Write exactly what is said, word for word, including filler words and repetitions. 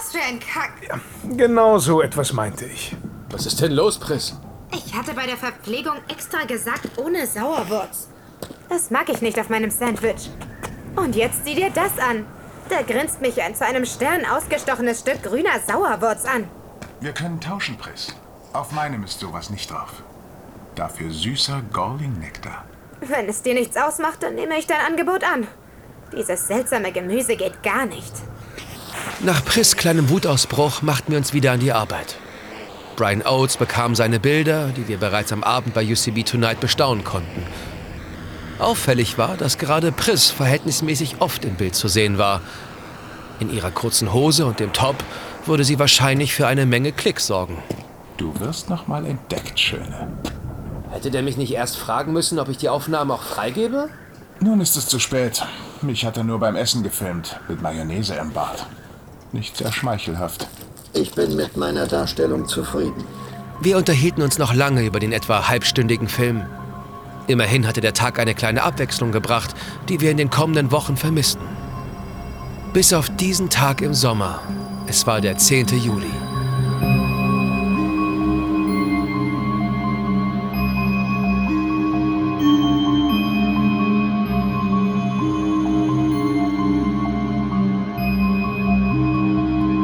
das für ein Kack? Ja, genau so etwas meinte ich. Was ist denn los, Pris? Ich hatte bei der Verpflegung extra gesagt, ohne Sauerwurz. Das mag ich nicht auf meinem Sandwich. Und jetzt sieh dir das an. Da grinst mich ein zu einem Stern ausgestochenes Stück grüner Sauerwurz an. Wir können tauschen, Pris. Auf meinem ist sowas nicht drauf. Dafür süßer Gorling-Nektar. Wenn es dir nichts ausmacht, dann nehme ich dein Angebot an. Dieses seltsame Gemüse geht gar nicht. Nach Pris' kleinem Wutausbruch machten wir uns wieder an die Arbeit. Brian Oates bekam seine Bilder, die wir bereits am Abend bei U C B Tonight bestaunen konnten. Auffällig war, dass gerade Pris verhältnismäßig oft im Bild zu sehen war. In ihrer kurzen Hose und dem Top würde sie wahrscheinlich für eine Menge Klicks sorgen. Du wirst noch mal entdeckt, Schöne. Hätte der mich nicht erst fragen müssen, ob ich die Aufnahmen auch freigebe? Nun ist es zu spät. Mich hat er nur beim Essen gefilmt, mit Mayonnaise im Bart. Nicht sehr schmeichelhaft. Ich bin mit meiner Darstellung zufrieden. Wir unterhielten uns noch lange über den etwa halbstündigen Film. Immerhin hatte der Tag eine kleine Abwechslung gebracht, die wir in den kommenden Wochen vermissten. Bis auf diesen Tag im Sommer. Es war der zehnte Juli.